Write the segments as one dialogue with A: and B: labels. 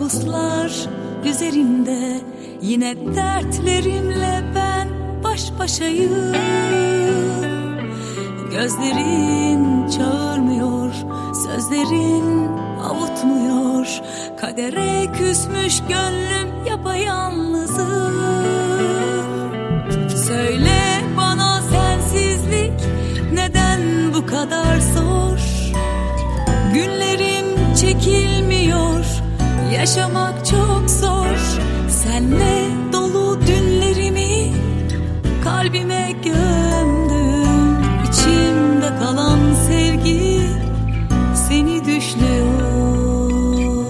A: Kabuslar üzerimde, yine dertlerimle ben baş başayım. Gözlerin çağırmıyor, sözlerin avutmuyor. Kadere küsmüş gönlüm yapayalnızım. Söyle bana, sensizlik neden bu kadar zor? Günlerim çekilmiyor, yaşamak çok zor. Senle dolu dünlerimi kalbime gömdüm. İçimde kalan sevgi seni düşlüyor.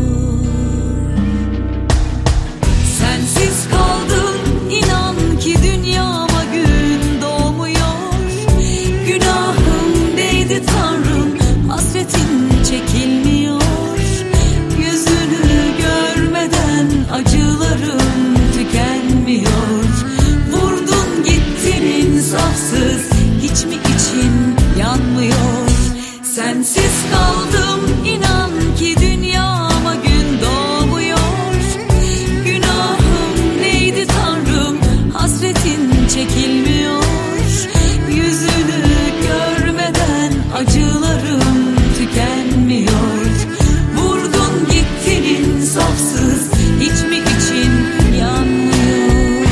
A: Sensiz kaldım, inan ki dünyama gün doğmuyor. Günahım değdi Tanrım, hasretin çekilmiyor. Yüzünü görmeden acılarım tükenmiyor. Vurdun gittin insafsız, hiç mi için yanmıyor? Sensiz kaldım, inan ki dünyama gün doğmuyor. Günahım neydi Tanrım, hasretin çekilmiyor. Yüzünü görmeden acılarım tükenmiyor. Vurdun gittin insafsız, hiç mi için yanmıyor?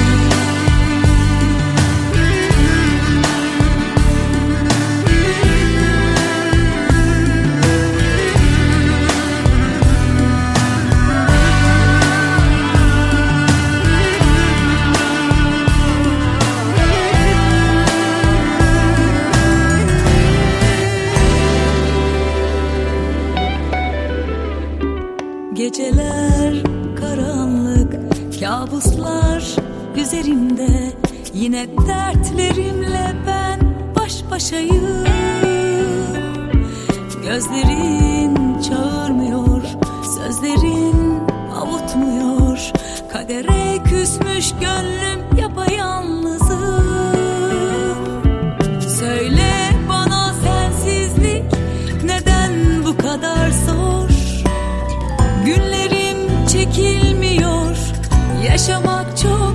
A: Geceler karanlık, kabuslar üzerimde, yine dertlerimle ben baş başayım. Gözlerin çağırmıyor, sözlerin avutmuyor. Kadere küsmüş gönlüm yapayalnızım. Söyle bana, sensizlik neden bu kadar zor? Günlerim çekilmiyor, yaşamak çok